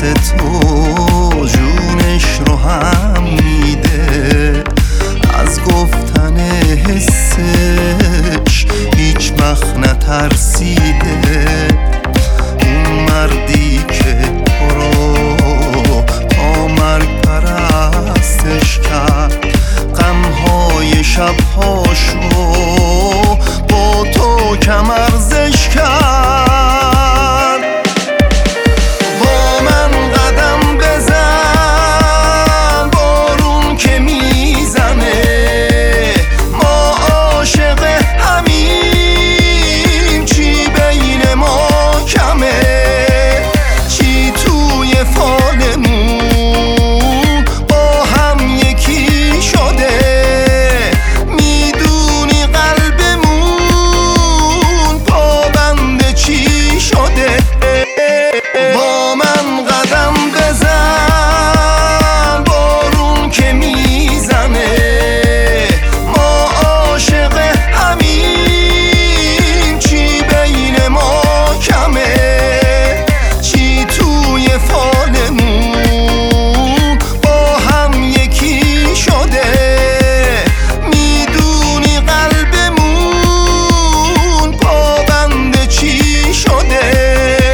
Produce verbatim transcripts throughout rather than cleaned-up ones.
واسه تو جونش رو هم میده، از گفتن حسش هیچ وقت نترسیده. اون مردی که تو رو تا مرگ پرستش کرد، غمهای شبهاشو با تو کم ارزش کرد. با من قدم بزن، بارون که میزنه، ما عاشق همیم، چی بین ما کمه، چی توی فالمون با هم یکی شده. میدونی قلبمون پابند چی شده. با من قدم بزن، بارون که میزنه، ما عاشق همیم، چی بین ما کمه، چی توی فالمون با هم یکی شده. میدونی قلبمون پابند چی شده.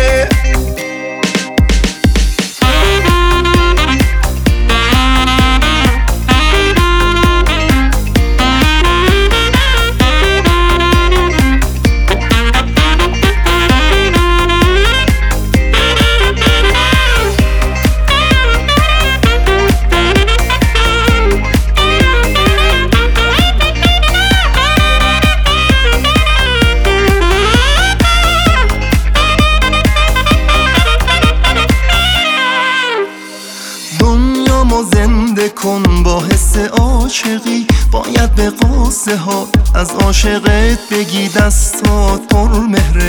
دنیامو زنده کن با حس عاشقی، باید به قصه ها از عاشقت بگی دستات پر مهر